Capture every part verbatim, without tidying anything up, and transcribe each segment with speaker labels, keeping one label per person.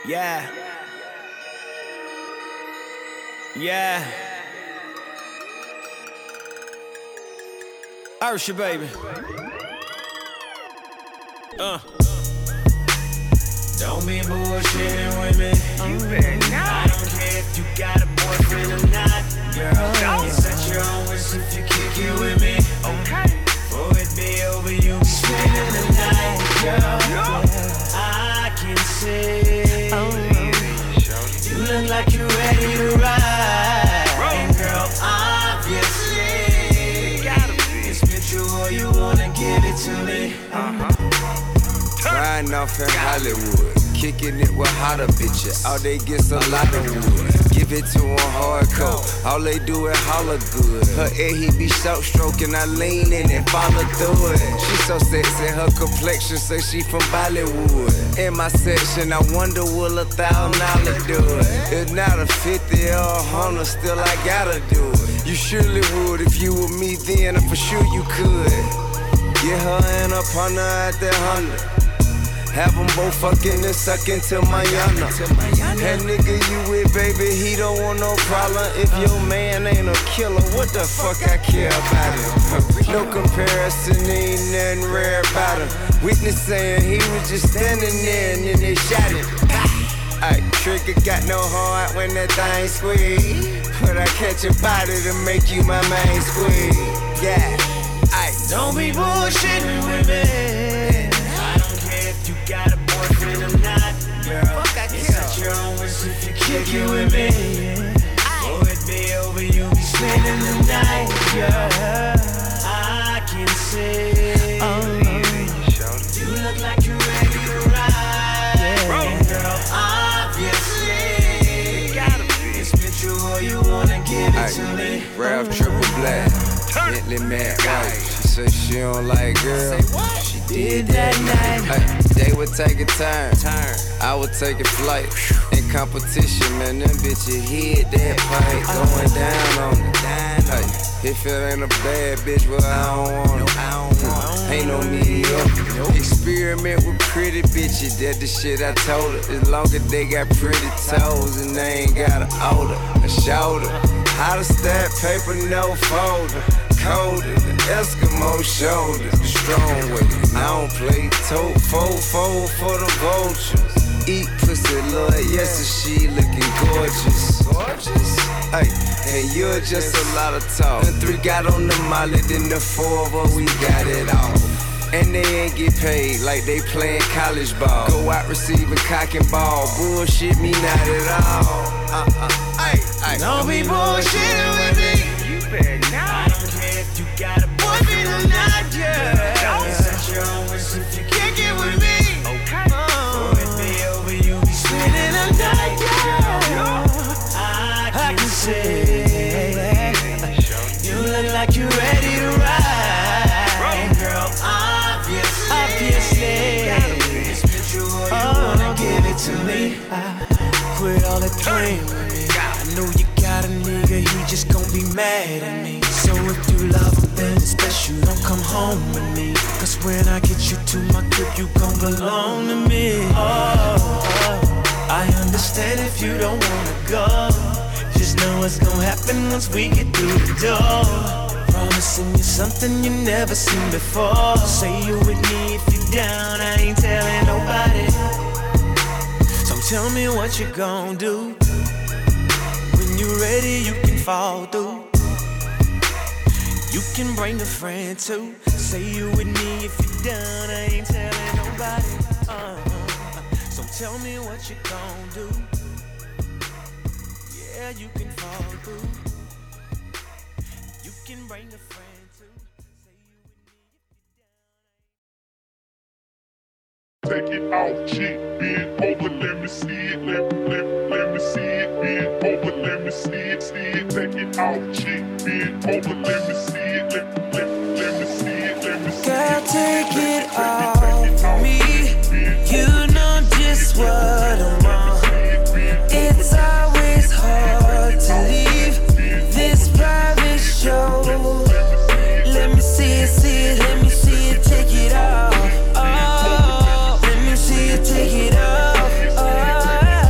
Speaker 1: Yeah. Yeah. Ursha, baby. Uh. Don't be bullshitting with me. You better not. I don't care if you got a boyfriend or not, girl. Don't. It's at your own risk if you kick it with me. Okay. Before it be over, you be spending the night, girl. Yeah. I can see. Oh. You look like you're ready to ride. And girl, obviously, it's mutual, you wanna give it to me. Uh-huh.
Speaker 2: Riding off in Hollywood, kicking it with hotter bitches. All they get's a lot of wood. Give it to them hardcore. All they do is holler good. Her ear, he be short stroking. I lean in and follow through it. She so sexy, her complexion say she from Bollywood. In my section, I wonder will a thousand dollars do it? If not a fifty or a hundred, still I gotta do it. You surely would if you were me then, I'm for sure you could. Get her and up on her at that hundred. Have them both fucking and sucking till Mayana. That nigga you with, baby, he don't want no problem. If your man ain't a killer, what the fuck I care about him? No comparison, ain't nothing rare about him. Witness saying he was just standing there and then they shot him. Ay, trigger got no heart when that thing squeeze. But I catch a body to make you my main squeeze. Yeah, ay.
Speaker 1: Don't be bullshitting with me. You got a boyfriend or not, girl. Fuck, I it's at your own risk if you kick it with me. Before it be over, you be spending the night, girl. I can see. Oh, you look like you're ready to ride. Yeah. And girl, obviously, it's mutual, you wanna give it to me.
Speaker 2: Ralph triple black, Bentley Matt White. She say she don't like girls.
Speaker 1: Did that night.
Speaker 2: Hey, they would take a turn. turn. I would take a flight. In competition, man, them bitches hit that pipe. Going down on it. Hey, if it ain't a bad bitch, well, I don't want it. I don't want Ain't no mediocre. Nope. Experiment with pretty bitches. That the shit I told her. As long as they got pretty toes and they ain't got an odor, a shoulder. How to stack paper, no folder. Colder, the Eskimo shoulders, the strong with it. I don't play tote, fold, fold for the vultures. Eat pussy, Lord, yes, and she looking gorgeous. Gorgeous? Hey, and you're just a lot of talk. The three got on the molly, then the four of us, we got it all. And they ain't get paid like they playing college ball. Go out receiving cock and ball. Bullshit me not at all. Uh-uh, ay, ay.
Speaker 1: Don't be bullshitting with me. You better not. You got a boyfriend or not, yeah. It's at your own risk if you kick it with me. Okay. Before it be over, you be spending the night, yeah. I can, I can see you look like you're ready to ride. And girl, obviously, obviously, it's mutual, you oh, wanna give it to me. I quit all that playing with me. I know you got a nigga, he just gon' be mad at me. So if you love him, then it's best you don't come home with me. Cause when I get you to my crib, you gon' belong to me. Oh, oh, I understand if you don't wanna go. Just know what's gon' happen once we get through the door. Promising you something you never seen before. Say you with me if you down, I ain't telling nobody. So tell me what you gon' do. When you ready, you can fall through. You can bring a friend too. Say you with me if you're down, I ain't telling nobody. Uh-huh. So tell me what you gon' do. Yeah, you can fall through. You can bring a friend too. Say you with me if you're down.
Speaker 3: Take it off, cheek, bend over, let me see it, let, let, let me see it, bend over, let me see it, see it. Take it off, cheek, bend over, let me see it, let, let, let me see it, let me see it.
Speaker 1: Girl, take it off me, you know just what I want. It's always hard to leave this private show. Let me see it, see it, let me see it, take it off. Oh, let me see it, take it off. Oh,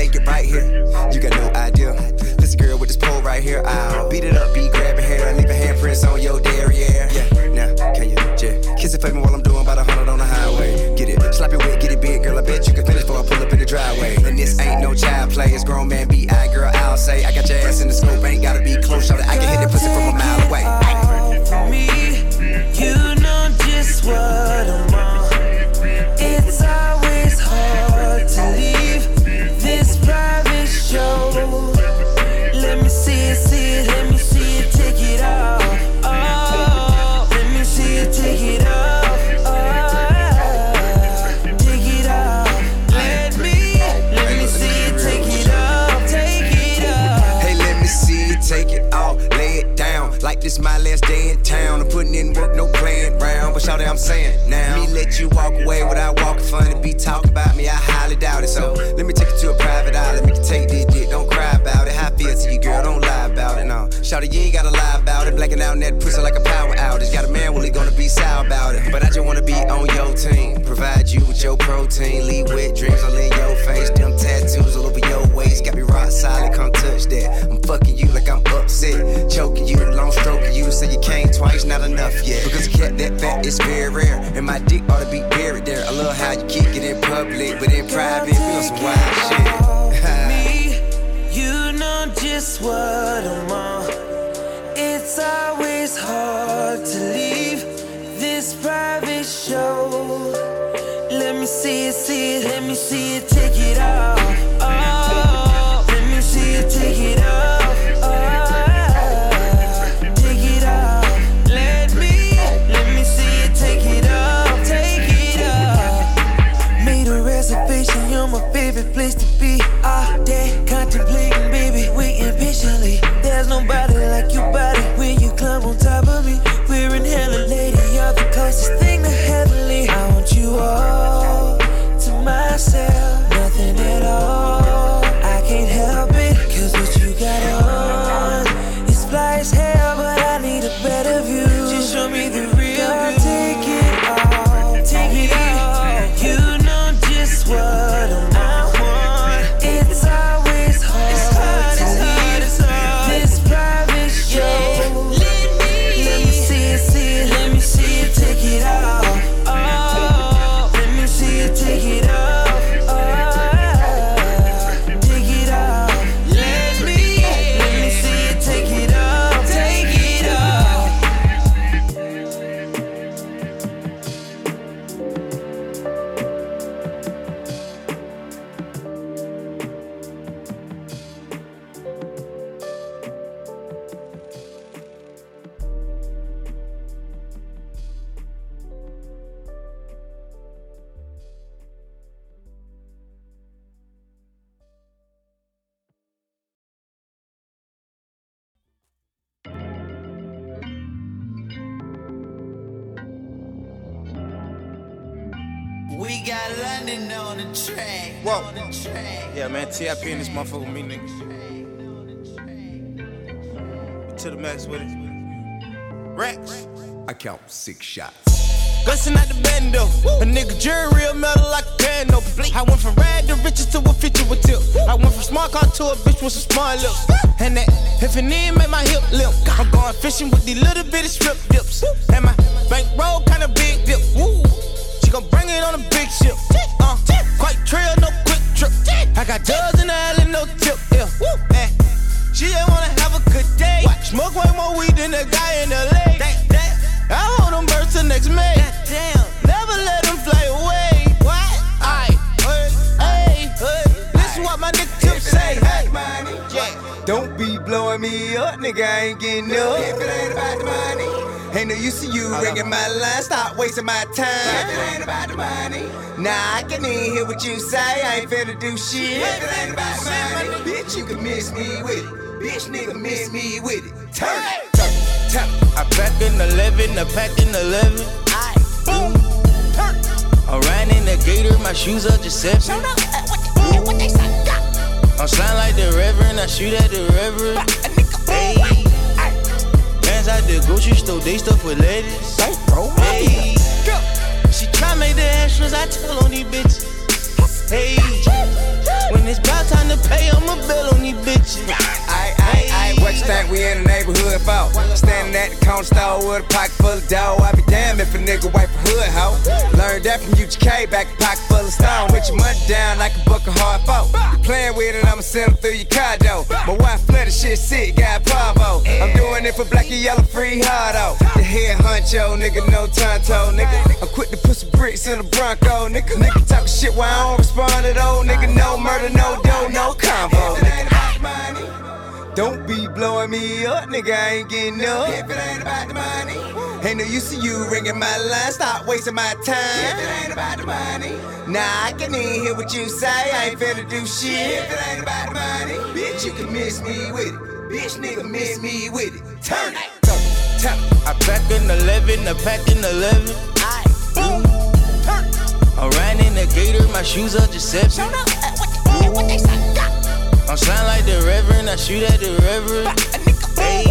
Speaker 2: make it right here. You got no idea. This girl with this pole right here. I'll beat it up, be grabbing hair, leaving handprints on your derriere. Yeah, now can you just kiss it for me while I'm doing about a hundred on the highway? Get it, slap it wet, get it big, girl. I bet you can finish before I pull up in the driveway. And this ain't no child play, it's grown man B I, girl. I'll say I got your ass in the scope, ain't gotta be close, so that I can hit that pussy from a mile away.
Speaker 1: For me, you know just what I'm on. It's always hard to leave this private show. Let me see it, see it, let me see it, take it off. Oh, let me see it, take it off. Oh, take it off. Let me, let me see it, take it off, take it off.
Speaker 2: Hey, let me see it, take it off, lay it down. Like this my last day in town. I'm putting in work, no playing round. But shout out, I'm saying now. Me let you walk away without walking funny. Be talking about me, I highly doubt it. So let me take you to a private island. We can take this dick, don't cry about it. How I feel to you, girl, don't lie about it. No, shout out, you ain't gotta lie about it. Blacking out in that pussy like a power outage. Got a man, well, he gonna be sour about it. But I just wanna be on your team. Provide you with your protein. Leave wet dreams all in your face. Them tattoos all over your waist. Got me rock solid, come touch that. I'm fucking you like I'm upset. Choking you, long stroking you. Say you came twice, not enough yet. Because a cat that fat is very rare. And my dick ought to be buried there. I love how you kick it in public, but in private, we on some wild shit.
Speaker 1: Me, you know just what I'm on. It's always hard to leave this private show. Let me see it, see it, let me see it, take it off. Oh, let me see it, take it off. Oh, take it off. Let me, let me see it, take it off, take it off. Made a reservation, you're my favorite place to be. All day contemplating, baby, waiting patiently. There's nobody like your body when you climb on top of me. We're in hella, lady, you're the closest thing to heavenly. I want you all to myself, nothing at all. I can't help it, cause what you got on is fly as hell, but I need a better view. Just show me the real girl, take it off, take it off. You know just what I'm on. It's always hard, it's hard, it's hard, it's hard. This private show. Yeah. Let me, let me see it, see it, let me see it, take it off. Oh, let me see it, take it off. Oh, take it off. Let me, let me see it, take it off, take it off. We got London on the track.
Speaker 4: Whoa.
Speaker 1: On the track.
Speaker 4: Yeah, man, T I P in this motherfucker with me, nigga. To the max with it. Rex.
Speaker 2: I count six shots.
Speaker 4: Bustin' out the bando. A nigga jury real metal like a piano. I went from rad to riches to a feature with tip. I went from smart car to a bitch with some smart lips. And that if an knee make my hip limp. I'm going fishing with these little bitty strip dips. And my bankroll kinda big dip. Woo. She gon' bring it on a big ship. Uh, quite trail, no quick trip. I got dubs in the alley, no tip. Yeah. Woo. Eh. She just wanna have a good day. Smoke way more weed than the guy in L A. Damn, damn. I hold them birds till next May. Damn. Never let them fly away. What? Aye. Hey, hey, hey. This is what my nigga Tip say. Hey, money. Yeah.
Speaker 2: Don't be blowing me up, nigga, I ain't getting up. If it ain't about the money, ain't no use to you ringing my line. Stop wasting my time. If it ain't about the money, nah, I can even hear what you say. I ain't finna do shit. If it ain't about the money, bitch, you can miss me with it. Bitch, nigga, miss me with it. Turn it, turn it, turn it.
Speaker 4: I pack in eleven, I pack in eleven.
Speaker 1: Aye. Boom. Turn.
Speaker 4: I'm riding in the gator, my shoes are just seven.
Speaker 1: Show up. Uh, what, what, what they say?
Speaker 4: I'm sliding like the reverend, I shoot at the reverend. Hey, bands out the grocery store, they stuff with ladies. Hey, she try make the extras, I tell on these bitches. Hey, When it's about time to pay, I'ma bill on these bitches.
Speaker 2: Aight, aight, aight, what you think we in the neighborhood for? Standing at the corner store with a pocket full of dough. I be damned if a nigga wipe a hood, ho. Learned that from U G K, back a pocket full of stone. With your money down like a buck of hard folk. You playing with it, I'ma send them through your car door. My wife flooded shit sick, got Pavo. I'm doing it for black and yellow, free hardo. The head honcho, nigga, no tonto, nigga. I'm quick to put some bricks in the Bronco, nigga. Nigga talking shit while I don't respond at all, nigga. No murder, no dough, no combo, nigga. Don't be blowing me up, nigga, I ain't getting up. If it ain't about the money, ain't no use to you ringing my line. Stop wasting my time. If it ain't about the money, nah, I can even hear what you say. I ain't finna do shit. If it ain't about the money, bitch, you can miss me with it. Bitch, nigga, miss me with it. Turn it, go, tell it.
Speaker 4: I pack an eleven, I pack an eleven.
Speaker 2: Aye, boom, turn it.
Speaker 4: I'm riding in the gator, my shoes are Giuseppe.
Speaker 2: Show up, what, what, what they say?
Speaker 4: I'm sound like the Reverend, I shoot at the Reverend. Hey,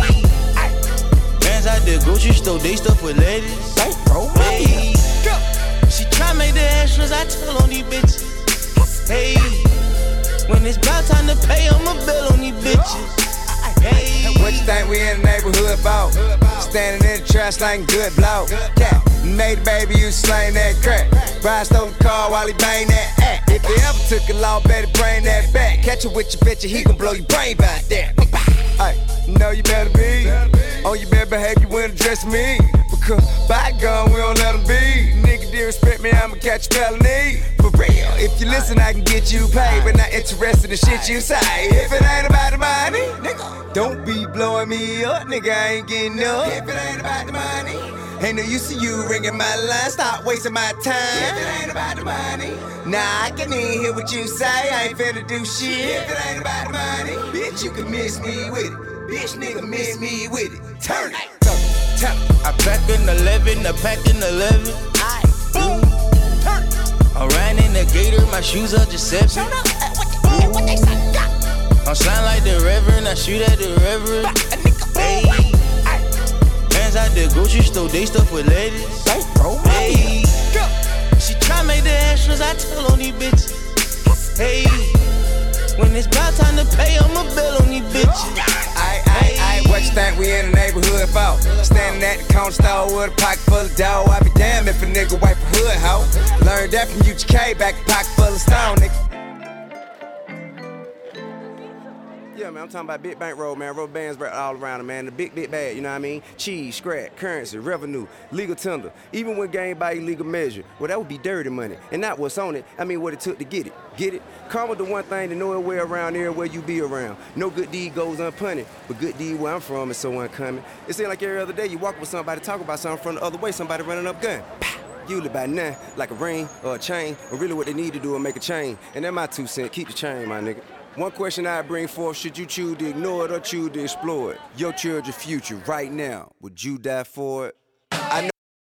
Speaker 4: bands out the grocery store, they stuff with ladies. Hey, she try make the extras, I tell on these bitches. Hey, when it's about time to pay, I'ma bill on these bitches. Hey,
Speaker 2: what you think we in the neighborhood for? Standing in the trash like good blow. Yeah, made a baby, you slang that crack. Brian stole the car while he bang that act. If you ever took a law, better bring that back. Catch it with your bitch, he gon' blow your brain back there. Ay, know you better be on your bad behavior when address me. Because by gun, we don't let them be. Nigga, disrespect me, I'ma catch a felony. For real, if you listen, I can get you paid. But not interested in shit you say. If it ain't about the money, nigga, don't be blowing me up, nigga, I ain't getting up. If it ain't about the money, ain't no use to you ringing my line. Stop wasting my time. If it ain't about the money, nah, I can even hear what you say. I ain't finna do shit. If it ain't about the money, bitch, you can miss me with it. Bitch, nigga, miss me with it. Turn it, go, tell it.
Speaker 4: I pack an eleven, I pack an eleven.
Speaker 2: Aye, boom, turn it.
Speaker 4: I'm riding in the gator, my shoes are Giuseppe.
Speaker 2: Show up, what, what they say?
Speaker 4: I'm sound like the Reverend, I shoot at the Reverend. Hey, bands out the grocery store, they stuff with ladies. Hey, she try make the extras, I tell on these bitches. Hey, when it's about time to pay, I'ma bill on these bitches.
Speaker 2: Aight, aight, aight, what you think we in the neighborhood for? Standing at the corner store with a pocket full of dough. I be damned if a nigga wipe a hood, ho. Learned that from U G K, back a pocket full of stone, nigga. Yeah, man, I'm talking about Big Bank Road, man. Rubber bands right all around it, man. The big, big bag, you know what I mean? Cheese, scrap, currency, revenue, legal tender. Even when gained by illegal measure. Well, that would be dirty money. And not what's on it, I mean what it took to get it. Get it? Karma the one thing to know it way around everywhere you be around. No good deed goes unpunished, but good deed where I'm from is so uncommon. It seems like every other day you walk with somebody, talk about something from the other way, somebody running up gun. Pow! Usually by nothing, like a ring or a chain, or really what they need to do is make a chain. And that's my two cents, keep the chain, my nigga. One question I bring forth, should you choose to ignore it or choose to explore it? Your children's future right now, would you die for it? I know.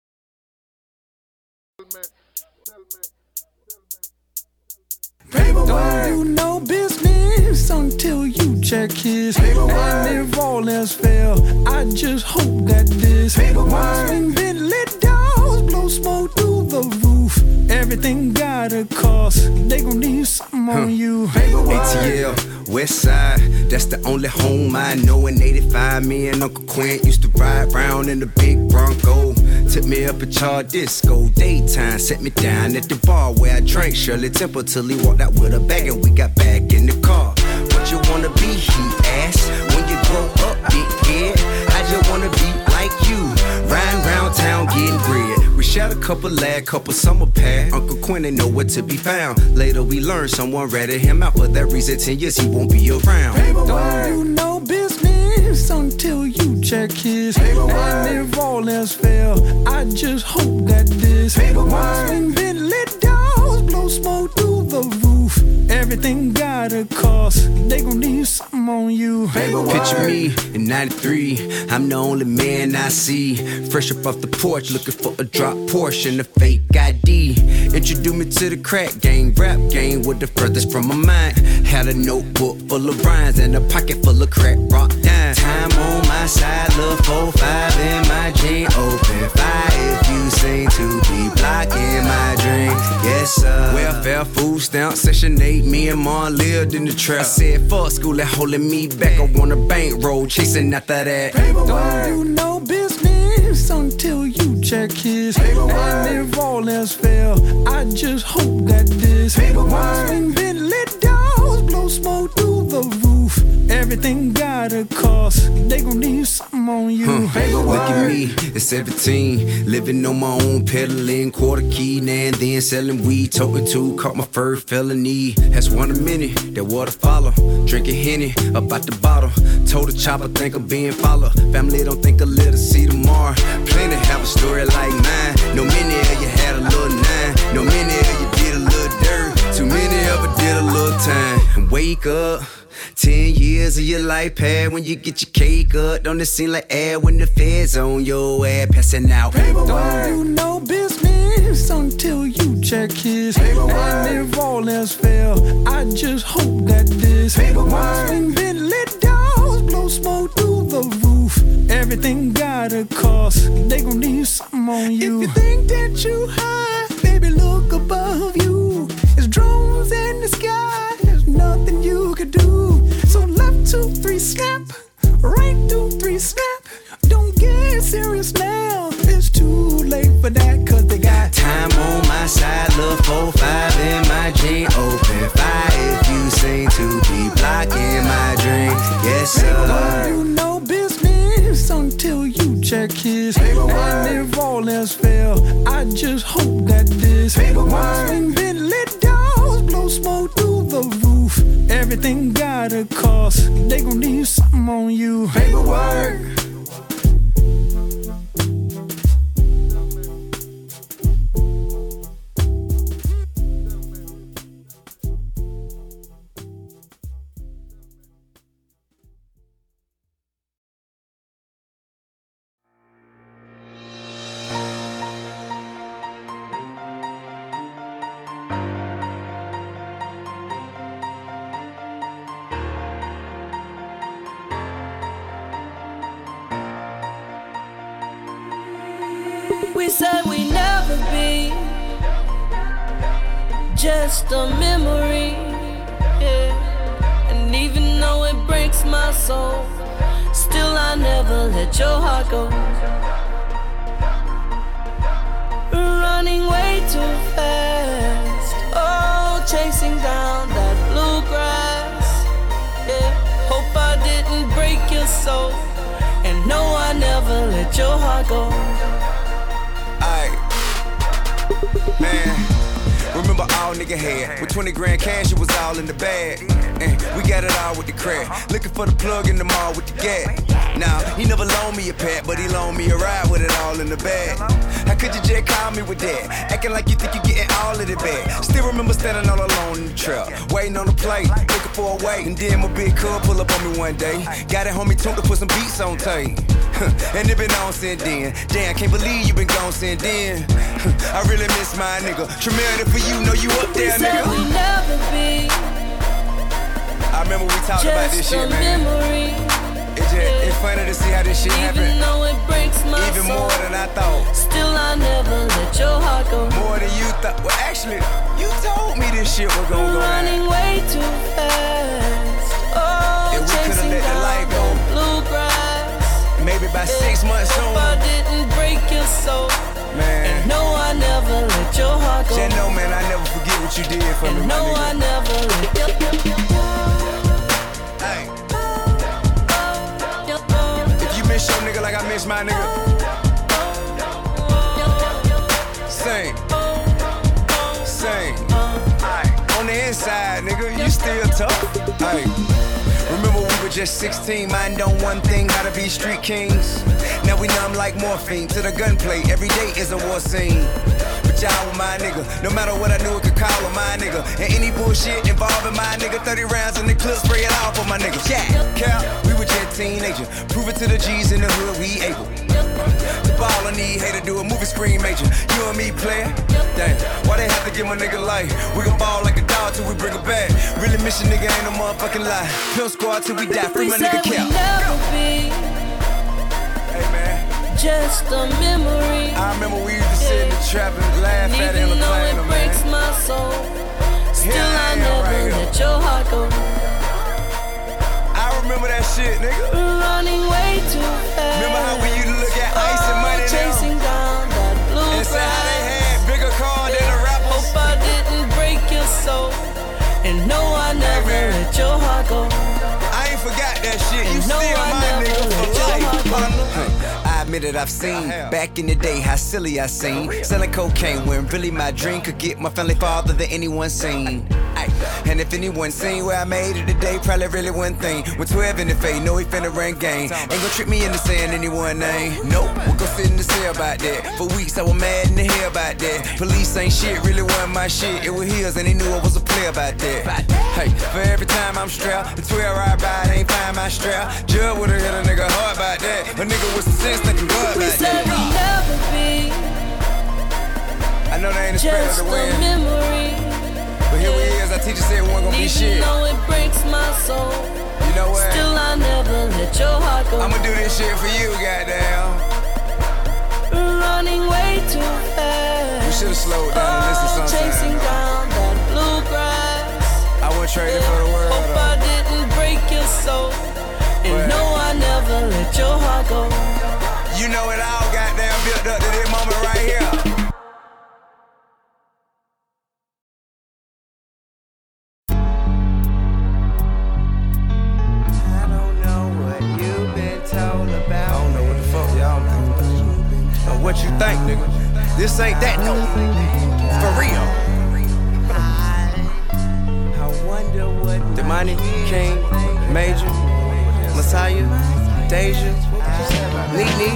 Speaker 5: Paper don't do no business until you check his. Paper and if all else fail, I just hope that this wine Bentley dolls blow smoke through the roof. Everything got a cost. They gon' need something on you.
Speaker 2: A T L, West Side, that's the only home I know. In eighty-five, me and Uncle Quint used to ride round in the big Bronco. Took me up a Char Disco, daytime, set me down at the bar where I drank Shirley Temple till he walked out with a bag and we got back in the car. What you wanna be, he asked, when you grow up, big head. I just wanna be like you, riding round town getting bread. We shot a couple lad, couple summer pad. Uncle Quinn ain't nowhere to be found. Later we learned someone ratted him out. For that reason, ten years he won't be around.
Speaker 5: Don't do no business until you check his. And if all else fail, I just hope that this wine Bentley dolls blow smoke through the roof. Everything got a cost. They gon' need something on on you. Paperwork.
Speaker 2: Picture me in ninety-three, I'm the only man I see. Fresh up off the porch, looking for a drop portion of fake I D. Introduce me to the crack game, rap game with the furthest from my mind. Had a notebook full of rhymes and a pocket full of crack rock down. Time on my side, love four five in my jean. Open fire if you seem to be blocking my dreams. Yes sir. Welfare, food stamp, section eight. Me and Mom lived in the trap. I said fuck school, that holding me back. I want a bankroll, chasing after that.
Speaker 5: Don't do no business until you check his paperwork. And if all else fail, I just hope that this paperwork swing Bentley doors, blow smoke through the roof. Everything got a cost. They gon' need something on you.
Speaker 2: Huh. Look at me, at seventeen, living on my own, peddling quarter key, now and then selling weed, toting two, caught my first felony. That's one a minute, that water follow. Drinking Henny, about the bottle. Told the chopper, think I'm being followed. Family don't think a little see tomorrow. Plenty have a story like mine. No many of you had a little nine. No many of you did a little dirt. Too many of you did a little time. And wake up. Ten years of your life pad when you get your cake up. Don't it seem like air when the feds on your ass passing out?
Speaker 5: Paperwork. Don't do no business until you check his paperwork. And if all else fail, I just hope that this paperwork swing Bentley doors, blow smoke through the roof. Everything got a cost. They gon' need something on you. If you think that you high, baby, look above you. It's drones in the sky. There's nothing you could do. So left two, three, snap. Right two, three, snap. Don't get serious now. It's too late for that, cause they got
Speaker 2: time on my side. Love four five in my jean. Open fire if you seem to be blocking my dreams. Yes sir.
Speaker 5: You know business until you check his paperwork. And if all else fail, I just hope that this paperwork swing Bentley doors, blow smoke through the roof. Everything got a cost. They gon' need something on you. Paperwork.
Speaker 6: We said we never be just a memory, yeah. And even though it breaks my soul, still I never let your heart go. Running way too fast, oh, chasing down that bluegrass, yeah. Hope I didn't break your soul, and no, I never let your heart go.
Speaker 2: Man, remember all nigga had. With twenty grand cash, it was all in the bag. And we got it all with the crack. Looking for the plug in the mall with the gas. Now, he never loaned me a pat, but he loaned me a ride with it all in the bag. How could you just call me with that? Acting like you think you getting all of it back. Still remember standing all alone in the trap, waiting on the plate, looking for a way. And then my big cub pull up on me one day. Got it homie tuned to put some beats on tape. And it been on since then. Damn, can't believe you been gone since then. I really miss my nigga. Tremendous for you, know you up there,
Speaker 6: we said
Speaker 2: nigga.
Speaker 6: We never be
Speaker 2: I remember we talked about this shit, man.
Speaker 6: Memory.
Speaker 2: It's just, it's funny to see how this shit
Speaker 6: Even
Speaker 2: happened.
Speaker 6: though it breaks my
Speaker 2: Even
Speaker 6: soul,
Speaker 2: more than I thought.
Speaker 6: still I never let your heart go.
Speaker 2: More than you thought. Well, actually, you told me this shit was gonna go
Speaker 6: Running
Speaker 2: down.
Speaker 6: way too fast. Oh,
Speaker 2: And we could've
Speaker 6: chasing
Speaker 2: let the
Speaker 6: down
Speaker 2: light go.
Speaker 6: that bluegrass.
Speaker 2: Maybe by six months
Speaker 6: Hope
Speaker 2: soon.
Speaker 6: I didn't break your soul.
Speaker 2: Man,
Speaker 6: And no, I never let your heart go.
Speaker 2: just know, man, I never forget what you did for me,
Speaker 6: And
Speaker 2: my
Speaker 6: no, I
Speaker 2: nigga.
Speaker 6: never let your
Speaker 2: Hey, if you miss your nigga like I miss my nigga, sing, sing. On the inside, nigga, you still tough. Hey. Remember we were just sixteen, mind on one thing, how to be street kings. Now we numb like morphine to the gunplay, every day is a war scene. a job with my nigga. No matter what I knew, it could call on my nigga. And any bullshit involving my nigga, thirty rounds in the clip, spray it all for my nigga. Yeah, Cal, we were just teenagers. Prove it to the G's in the hood, we able. The ball I need, hate to do a movie screen major. You and me player, damn. Why they have to give my nigga life? We gon' ball like a dog till we bring it back. Really miss your nigga, ain't no motherfucking lie. Pill squad till we die, free my nigga Cal.
Speaker 6: Never be
Speaker 2: Hey man,
Speaker 6: just a memory.
Speaker 2: I remember we used to sit in the trap and laugh
Speaker 6: And
Speaker 2: at it in
Speaker 6: even
Speaker 2: the
Speaker 6: though
Speaker 2: plane,
Speaker 6: it
Speaker 2: man.
Speaker 6: breaks my soul, still
Speaker 2: Here I
Speaker 6: I
Speaker 2: am
Speaker 6: never
Speaker 2: right here.
Speaker 6: let your heart go.
Speaker 2: I remember that shit, nigga.
Speaker 6: Running way too fast.
Speaker 2: Remember how we used to look at Ice and Money now?
Speaker 6: Chasing down that blue
Speaker 2: And say how they
Speaker 6: grass.
Speaker 2: had bigger car than the rappers.
Speaker 6: Hope I didn't break your soul. And no, I never
Speaker 2: man.
Speaker 6: let your heart go.
Speaker 2: I ain't forgot that shit. You
Speaker 6: No,
Speaker 2: still
Speaker 6: I
Speaker 2: my
Speaker 6: never
Speaker 2: nigga
Speaker 6: let
Speaker 2: for
Speaker 6: your
Speaker 2: life,
Speaker 6: heart go.
Speaker 2: partner. I admit it, I've seen back in the day how silly I seemed. Selling cocaine when really my dream could get my family farther than anyone seen. Ay, and if anyone seen where I made it today, probably really one thing. With twelve in the face, know he finna run game. Ain't gon' trick me into saying anyone name. Nope, we'll go sit in the cell about that. For weeks I was mad in the hell about that. Police ain't shit, really wasn't my shit. It was his and they knew I was a player about that. Hey, for every time I'm strapped, the twelve ride by, they ain't find my strap. Judge would've hit a nigga hard about that. A nigga with some sense thinking good
Speaker 6: We
Speaker 2: about
Speaker 6: said
Speaker 2: that.
Speaker 6: we'd never be
Speaker 2: I know they ain't expecting
Speaker 6: just
Speaker 2: to
Speaker 6: a
Speaker 2: win,
Speaker 6: memory.
Speaker 2: but here we is. Our teacher said we wasn't gonna be
Speaker 6: Even
Speaker 2: shit.
Speaker 6: though it breaks my soul,
Speaker 2: You know what?
Speaker 6: still I never let your heart go.
Speaker 2: I'ma do this shit for you, goddamn.
Speaker 6: Running way too
Speaker 2: We
Speaker 6: fast.
Speaker 2: should've slowed down and listened
Speaker 6: Oh, chasing
Speaker 2: sometime.
Speaker 6: down that blue grass.
Speaker 2: I wouldn't trade it for the world.
Speaker 6: Hope
Speaker 2: though.
Speaker 6: I didn't break your soul. And
Speaker 2: Well.
Speaker 6: no, I never let your heart go.
Speaker 2: You know it all goddamn built up to this moment right here. I don't know what you've been told about. I don't know what the fuck y'all think. Or what you think, nigga. This ain't that, no. For real. I wonder what Damani, King, Major, Messiah, Deja, Nene.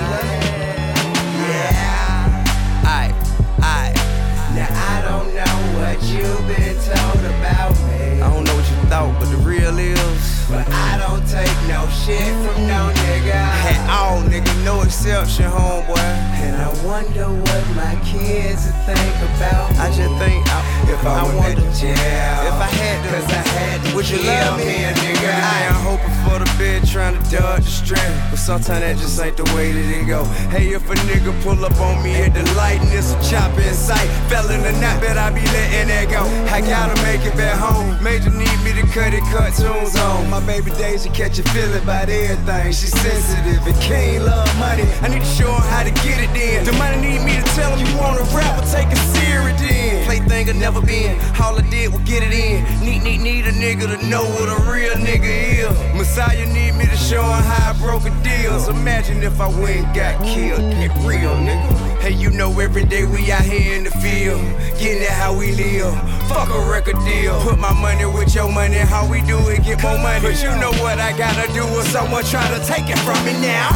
Speaker 2: Yeah. Aight, aight. Now I don't know what you've been told about me. I don't know what you thought, but the real is. But I don't take no shit from no nigga. At all, nigga, no exception, homeboy. And I wonder what my kids would think about me. I just think I, if I, I went to jail, if I had to, cause I had to. Would you love me, a nigga? I am hoping for the bed, trying to dodge the strand, but sometimes that just ain't the way that it go. Hey, if a nigga pull up on me at the light and it's a chopper in sight, fell in the night, bet I be letting that go. I gotta make it back home. Major need me to cut it, cartoons on. My baby Deja catch a feeling about everything. She sensitive and King love money. I need to show her how to get it in. The money need me to tell him you wanna rap or take it serious then. Plaything will never been. All I did was get it in. Need, need, need a nigga to know what a real nigga is. Messiah need me to show him how I broke a deals. Imagine if I went and got killed. Get real, nigga. Hey, you know every day we out here in the field, getting it how we live. Fuck a record deal. Put my money with your money. How we do it, get more money. But you know what I gotta do with someone trying to take it from me now.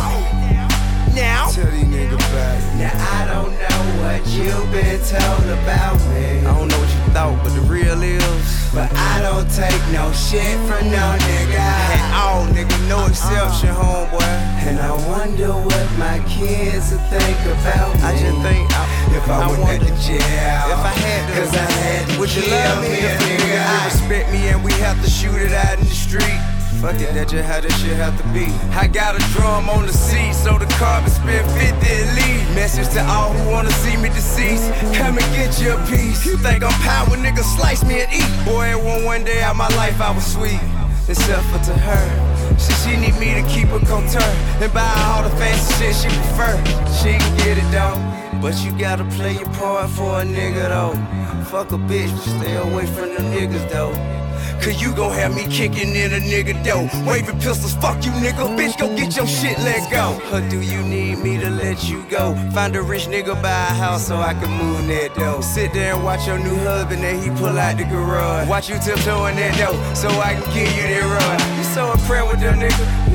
Speaker 2: Now. Tell these niggas about it. Now I don't know what you've been told about me. I don't know what you thought, but the real is. But I don't take no shit from no nigga. At all, nigga, no exception, homeboy. And I wonder what my kids would think about me. I just think I, if I, I went to jail, if I had to, cause I had to. Would you love me, a nigga? I respect me and we have to shoot it out in the street. Fuck it, that's just how this shit have to be. I got a drum on the seat, so the carpet spin fifty at least. Message to all who wanna see me deceased. Come and get your piece. You think I'm power, nigga, slice me and eat. Boy, it one one day out my life I was sweet. Except for to her. She, she need me to keep her couture and buy all the fancy shit she prefer. She can get it though, but you gotta play your part for a nigga though. Fuck a bitch, but stay away from them niggas though. Cause you gon' have me kicking in a nigga dough. Waving pistols, fuck you nigga. Bitch, go get your shit, let go. Or do you need me to let you go? Find a rich nigga, buy a house so I can move that dough. Sit there and watch your new husband and he pull out the garage. Watch you tiptoeing that dough so I can give you that run. You so impressed with them nigga, you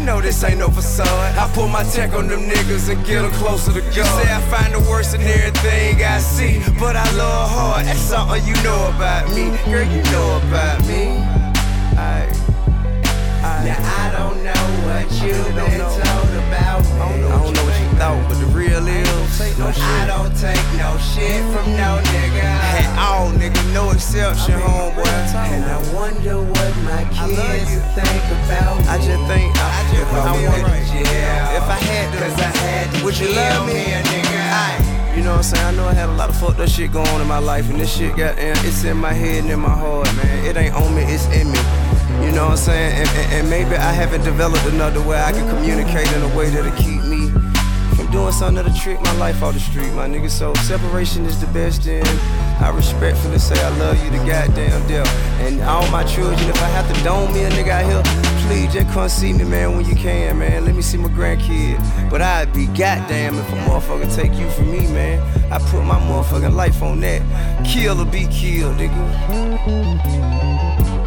Speaker 2: know this ain't no facade. I pull my tech on them niggas and get them closer to God. You say I find the worst in everything I see, but I love hard, that's something you know about me. Girl, you know about me. Aye. Now I don't know what you've been told about me. I don't know what you thought, but the real is no shit. I don't take no shit from no nigga. At all, nigga, no exception, homeboy. And I wonder what my kids think about me. I just think I just if I went to jail, if I had to, cause I had to, would you love me, a nigga? Aye. You know what I'm saying? I know I had a lot of fucked up shit going on in my life, and this shit got in, it's in my head and in my heart, man. It ain't on me, it's in me. You know what I'm saying? And, and, and maybe I haven't developed another way I can communicate in a way that'll keep me from doing something that'll trick my life off the street, my nigga. So separation is the best, and I respectfully say I love you to goddamn death. And all my children, if I have to dome me a nigga out here, please just come see me, man, when you can, man. Let me see my grandkid. But I'd be goddamn if a motherfucker take you from me, man. I put my motherfucking life on that. Kill or be killed, nigga.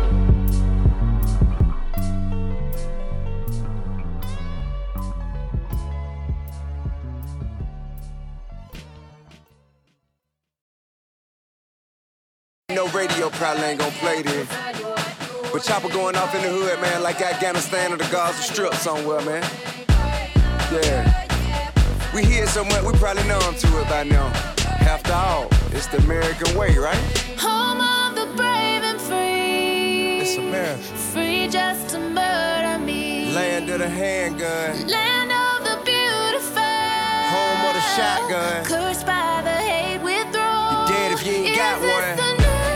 Speaker 2: No radio probably ain't gon' play this. But chopper going off in the hood, man, like Afghanistan or the Gaza Strip somewhere, man. Yeah. We hear so much, we probably know I'm to it by now. After all, it's the American way, right?
Speaker 6: Home of the brave and free.
Speaker 2: It's America.
Speaker 6: Free just to murder me.
Speaker 2: Land of the handgun.
Speaker 6: Land of the beautiful.
Speaker 2: Home of the shotgun.
Speaker 6: Cursed by the hate withdrawn.
Speaker 2: You dead if you ain't got one.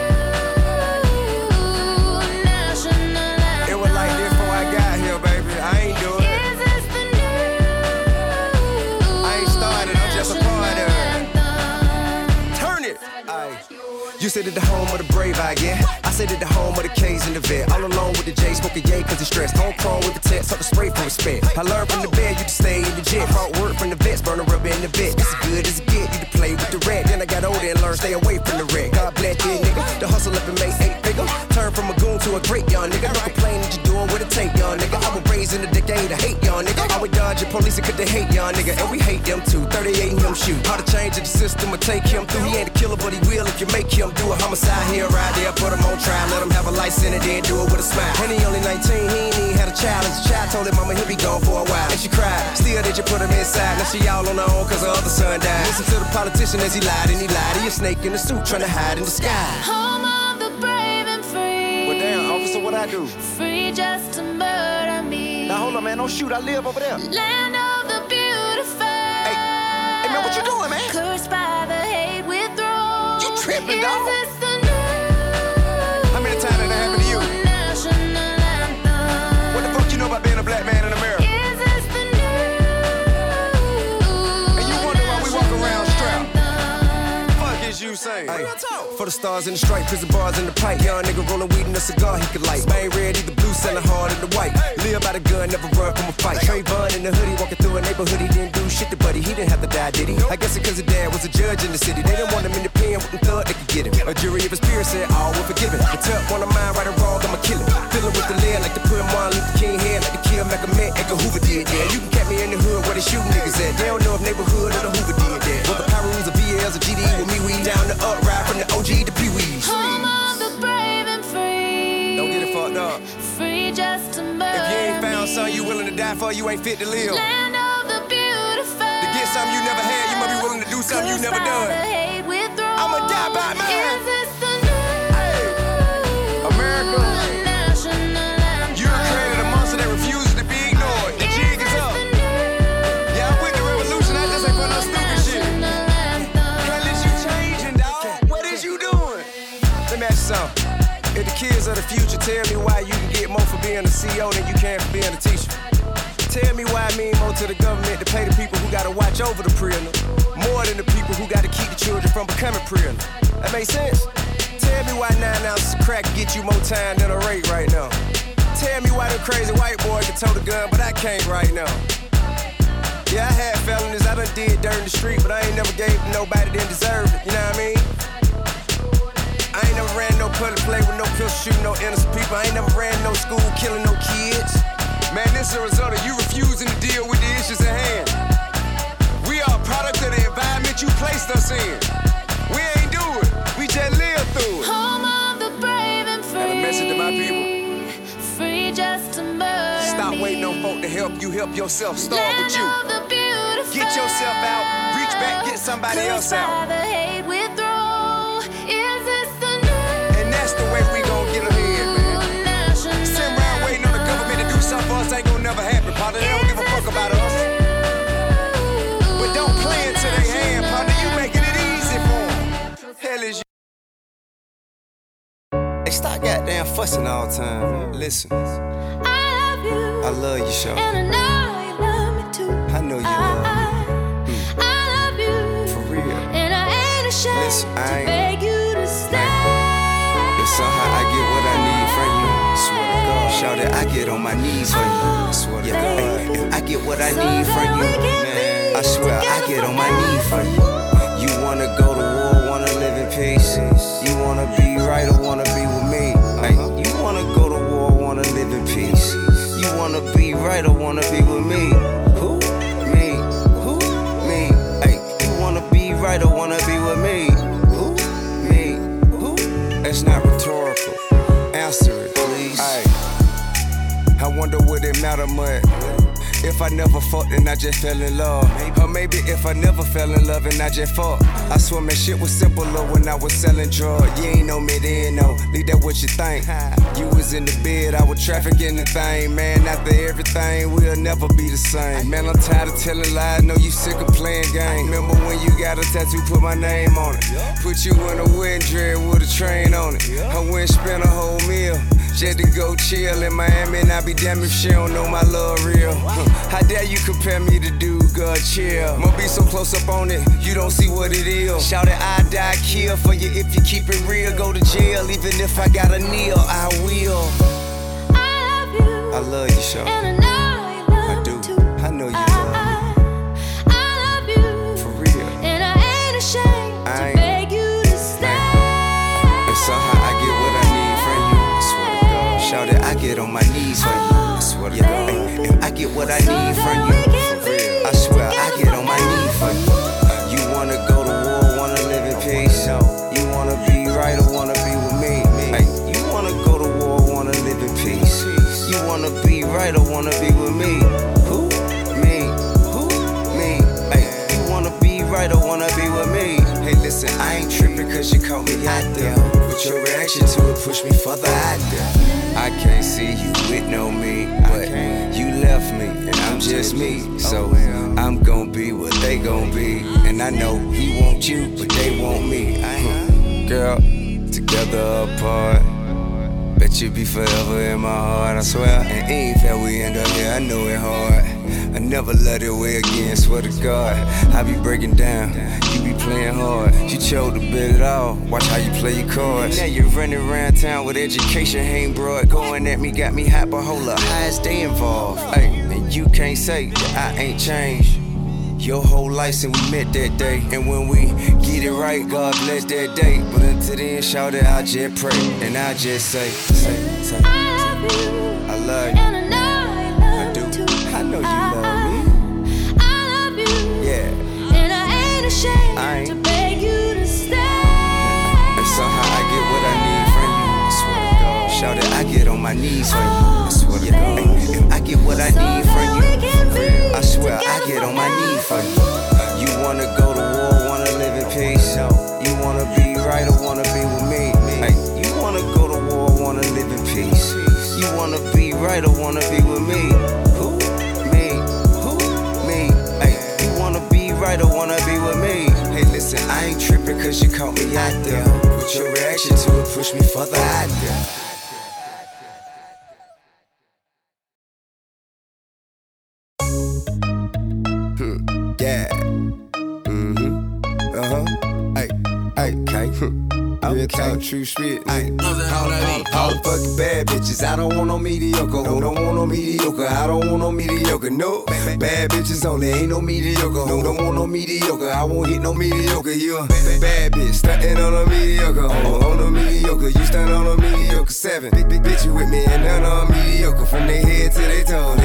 Speaker 2: You said it the home of the brave, I get. I said it the home of the K's in the vet. All alone with the J, smoking yay cause it's stressed. Home crawl with the text, up the spray for respect. I learned from the bed, you to stay in the jet. Brought word from the vets, burning rubber in the vet. It's good as it get, you to play with the red. Then I got older and learned, stay away from the red. God bless you, nigga. The hustle up and make eight figure. Turn from a goon to a great young nigga. No complain that you doing what it take, young nigga. I was raised in a decade of hate, young nigga. I would dodge the police cause they hate, young nigga. And we hate them too. thirty-eight and him shoot. How to change the system or take him through. He ain't a killer, but he will if you make him do a homicide. Here, right there, put him on trial, let him have a life sentence, then do it with a smile. And he only nineteen, he ain't even had a child. As a child told his mama he'll be gone for a while. And she cried, still did you put him inside? Now she all on her own cause her other son died. Listen to the politician as he lied and he lied. He a snake in the suit trying to hide in the sky.
Speaker 6: Home of the brave and free.
Speaker 2: Well damn, officer, what I do?
Speaker 6: Free just to murder me.
Speaker 2: Now hold on, man, don't shoot, I live over there.
Speaker 6: Land of the beautiful.
Speaker 2: Hey, hey man, what you doing, man?
Speaker 6: Cursed by the hate withdrawn.
Speaker 2: You tripping, dog?
Speaker 6: Is this the
Speaker 2: How many times did that happen to you? What the fuck you know about being a black man in America?
Speaker 6: Is this the
Speaker 2: and you wonder why we walk around strapped? Fuck is you saying? Hey, for the stars in the stripe, prison bars in the pipe. Young nigga rolling weed in a cigar he could light. Spain red, either blue, selling hard in the white. Live by the gun, never run from a fight. Trayvon in the hoodie, walking through a neighborhood. He didn't do shit to buddy, he didn't have to die, did he? I guess it cause his dad was a judge in the city. They didn't want him in the pen with them thug they could get him. A jury of his peers said all were forgiven. The tuck on the mind, right or wrong, I'ma kill him. Fillin' with the lead like the put Martin Luther King head, like the kill Malcolm X, Edgar Hoover did, yeah. You can catch me in the hood where they shoot niggas at. They don't know if neighborhood or the Hoover did that. Whether Pyrus or V Ls or G D with me, we down the up ride from the O G to Pee Wee's.
Speaker 6: home of the brave and free.
Speaker 2: Don't get it fucked up.
Speaker 6: Free just to murder
Speaker 2: If you ain't found
Speaker 6: me.
Speaker 2: something you willing to die for, you ain't fit to live.
Speaker 6: Land of the beautiful.
Speaker 2: To get something you never had, you might be willing to do something you never done. I'ma die by mine.
Speaker 6: Is this the new
Speaker 2: Hey, America,
Speaker 6: national anthem?
Speaker 2: you created a monster that refuses to be ignored. The jig is up. Yeah, I'm with the revolution, I just ain't for no stupid shit. Hell is you changing, dog? What is you doing? Let me ask you something. If the kids of the future tell me why you can get more for being a C E O than you can for being a teacher, tell me why I mean more to the government to pay the people who gotta watch over the prisoner more than the people who gotta keep the children from becoming prisoner. That make sense? Tell me why nine ounces of crack get you more time than a rape right now. Tell me why them crazy white boys can tote a gun, but I can't right now. Yeah, I had felonies, I done did dirt in the street, but I ain't never gave to nobody that deserved it, you know what I mean? I ain't never ran no public play with no pistol shooting no innocent people. I ain't never ran no school killing no kids. Man, this this a result of you refusing to deal with the issues at hand. We are a product of the environment you placed us in. We ain't do it, we just live through it.
Speaker 6: Home of the brave and free.
Speaker 2: Got a message to my people.
Speaker 6: Free just to murder
Speaker 2: Stop
Speaker 6: me.
Speaker 2: waiting on folk to help you, help yourself, start
Speaker 6: Land
Speaker 2: with you.
Speaker 6: of the beautiful.
Speaker 2: Get yourself out, reach back, get somebody else out.
Speaker 6: Crucify the hate withdraw. Is this the new
Speaker 2: And that's the way we gon' get ahead, man.
Speaker 6: national?
Speaker 2: Sitting around waiting on the government to do something for us ain't gonna never happen, partner. They don't give a fuck about us. But don't play into their hand, partner. You making it easy for them. Hell is you. Hey, stop goddamn fussing all the time. Listen,
Speaker 6: I love you.
Speaker 2: I love you, Sean.
Speaker 6: And I know you love me too.
Speaker 2: I know you love me.
Speaker 6: I, I love you.
Speaker 2: For real.
Speaker 6: And I ain't ashamed
Speaker 2: Listen, I
Speaker 6: to
Speaker 2: ain't-
Speaker 6: beg you to stay.
Speaker 2: If somehow I get what I need from you, swear to God, shout it, I get on my knees for you. Swear to God, if I get what I need from you, man, I swear I get on my knees for you. You wanna go to war, wanna live in peace. You wanna be right or wanna be with me. Like, you wanna go to war, wanna live in peace. You wanna be right or wanna be with me. Who? Me. Who? Me. Hey, you wanna be right or wanna be with me. Who? Me. Who? That's not rhetorical. Answer it, please. Ay. I wonder would it matter much if I never fucked and I just fell in love. Or maybe if I never fell in love and I just fucked. I swear man, shit was simpler when I was selling drugs. You ain't know me then, no. Leave that what you think. You was in the bed, I was trafficking the thing. Man, after everything, we'll never be the same. Man, I'm tired of telling lies, know you sick of playing games. Remember when you got a tattoo, put my name on it. Put you in a wedding dress with a train on it. I went and spent a whole meal just to go chill in Miami, and I be damned if she don't know my love real. Huh. How dare you compare me to dude, God chill. Must be so close up on it, you don't see what it is. Shout it, I die, kill for you if you keep it real. Go to jail, even if I got a kneel, I will.
Speaker 6: I love you.
Speaker 2: I love you, Sean.
Speaker 6: And I know you love
Speaker 2: I
Speaker 6: me
Speaker 2: do.
Speaker 6: too.
Speaker 2: I know you
Speaker 6: I,
Speaker 2: love me.
Speaker 6: I, I love you.
Speaker 2: For real.
Speaker 6: And I ain't ashamed
Speaker 2: I
Speaker 6: to
Speaker 2: ain't-
Speaker 6: beg you to stay.
Speaker 2: If somehow I get what I need from you, I swear to God. Shout it, I get on my knees for you. I swear to God. If I get what I need from you, for real. I swear I get on my knees for you. You wanna go to war, wanna live in peace. You wanna be right or wanna be with me. Hey, you wanna go to war, wanna live in peace. You wanna be right or wanna be with me. Who? Me. Who? Me. Hey, you wanna be right or wanna be with me. Hey, listen, I ain't tripping cause you caught me out there. But your reaction to it pushed me further out there. I can't see you with no me, but you left me, and I'm just me. So I'm gon' be what they gon' be. And I know he want you, but they want me. Huh. Girl, together apart. Bet you be forever in my heart, I swear. And ain't fair we end up here, I know it hard. I never let it way again, swear to God. I be breaking down, you be playing hard. You chose to bet it all, watch how you play your cards. Now you're running around town with education, ain't broad. Going at me, got me hot, but hold up, how is they involved? Hey, and you can't say that I ain't changed. Your whole life since we met that day. And when we get it right, God bless that day. But until then, shout it, I just pray. And I just say, say, say,
Speaker 6: I love you.
Speaker 2: I love you.
Speaker 6: And I know you love
Speaker 2: I do.
Speaker 6: me too.
Speaker 2: I know you
Speaker 6: I,
Speaker 2: love me.
Speaker 6: I love you.
Speaker 2: Yeah.
Speaker 6: And I ain't ashamed
Speaker 2: I ain't.
Speaker 6: to beg you to stay.
Speaker 2: And somehow I get what I need from you. I swear to God. Shout it, I get on my knees for you. I swear to God. If I get what I need from you, I swear I get on my knees for you. You wanna go to war, wanna live in peace. You wanna be right or wanna be with me. Hey, you wanna go to war, wanna live in peace. You wanna be right or wanna be with me. Who? Me. Who? Me. Hey, you wanna be right or wanna be with me. Hey, listen, I ain't tripping cause you caught me out there. But your reaction to it pushed me further out there. Yeah. Mm-hmm. Uh-huh. Hey, hey, okay. I'm okay. Talk true shit. Ay. All, all, all the fucking bad bitches. I don't want no mediocre. No, don't want no mediocre. I don't want no mediocre. No, bad bitches only. Ain't no mediocre. No, don't want no mediocre. I won't hit no mediocre. You a bad bitch stuntin' on a mediocre. On, on a mediocre. You stunt on a mediocre. Seven big big bitches with me and none on mediocre. From their head to their toes. They so far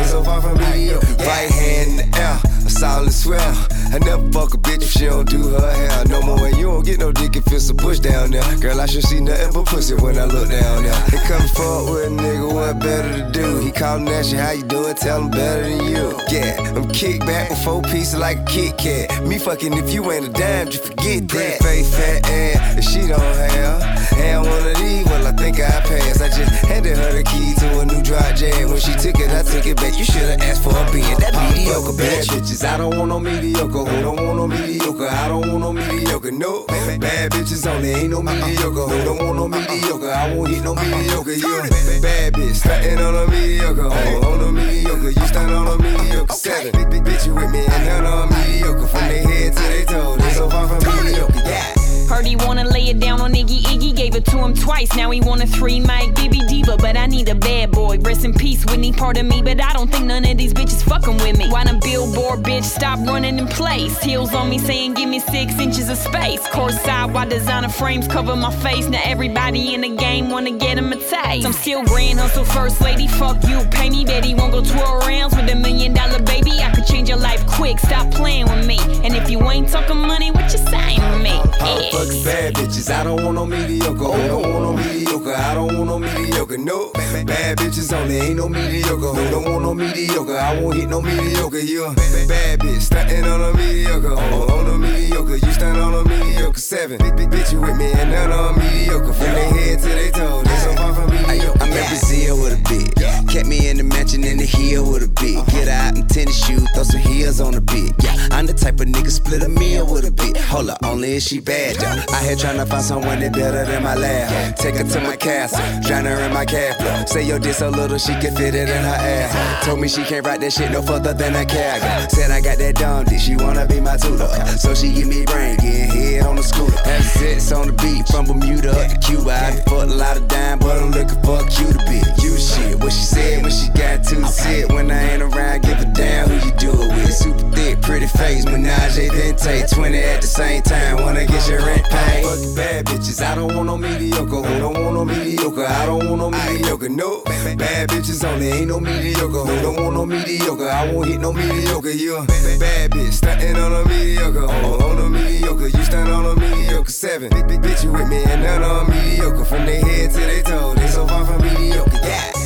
Speaker 2: from mediocre. Right hand in the air, a solid swell. I never fuck a bitch if she don't do her hair. No more when you don't get no dick if it's a bush down there. Girl, I should see nothing but pussy when I look down there. They come forward with a nigga, what better to do? He callin' at you, how you doing? Tell him better than you. Yeah, I'm kick back with four pieces like a Kit Kat. Me fucking if you ain't a dime, just forget that. Pretty face, fat ass, if she don't have. And one of these, well, I think I passed. I just handed her the key to a new dry jam. When she took it, I took it back. You should've asked for a being that mediocre bad bitches. I don't want no mediocre. Who don't want no mediocre? I don't want no mediocre. No, bad bitches only ain't no mediocre. Who don't want no mediocre? I won't hit no mediocre. You bad bitch, stuntin' on a mediocre. Who on a mediocre? You stand on a mediocre. Seven, big, big bitch, you with me and none on mediocre. From their head to their toes, they so far from mediocre. Yeah.
Speaker 7: Heard he wanna lay it down on Iggy Iggy, gave it to him twice. Now he want a three mic Bibby Diva, but I need a bad boy. Rest in peace, Whitney, part of me, but I don't think none of these bitches fucking with me. Why the billboard bitch stop running in place? Heels on me saying give me six inches of space. Course side, why designer frames cover my face? Now everybody in the game wanna get him a taste. I'm still grand hustle first lady, fuck you, pay me. Bet he won't go twirl rounds with a million dollar baby. I could change your life quick, stop playing with me. And if you ain't talking money, what you saying with me? Yeah.
Speaker 2: Fuck bad bitches, I don't want no mediocre. Who don't want no mediocre? I don't want no mediocre. No, bad bitches only ain't no mediocre. Who don't want no mediocre? I won't hit no mediocre. You a bad bitch, stuntin' on a mediocre. Who on a mediocre? You stand on a mediocre. Seven, big, big bitch, you with me and none on mediocre. From their head to their toes, they so far from mediocre. I'm in Brazil with a bitch. Kept me in the mansion in the hill with a bitch. Get her out in tennis shoes, throw some heels on the bitch. Yeah, I'm the type of nigga split a meal with a bitch. Hold up, only if she bad though. I here tryna find someone that better than my lab. Take her to my castle, drown her in my cab flow. Say your dick so little she can fit it in her ass. Told me she can't ride that shit no further than a cab. Said I got that dumb dick, she wanna be my tutor. So she give me brain, getting head on the scooter. Have sits on the beat from Bermuda up to Cuba. I done fucked a lot of dime, but I'm looking for a cuter bitch. You shit, what she said when she got to sit. When I ain't around, give a damn who you do it with. Super thick, pretty face, menage a vente. twenty at the same time, wanna get your rent paid. Fuck bad bitches, I don't want no mediocre. Who don't want no mediocre? I don't want no mediocre. No, bad bitches only ain't no mediocre. Who don't want no mediocre? I won't hit no mediocre. You a bad bitch, stuntin' on a mediocre. Who on a mediocre? You stand on a mediocre. Seven, big, big bitch, you with me and none on mediocre. From their head to their toes, they so far from mediocre. Yeah.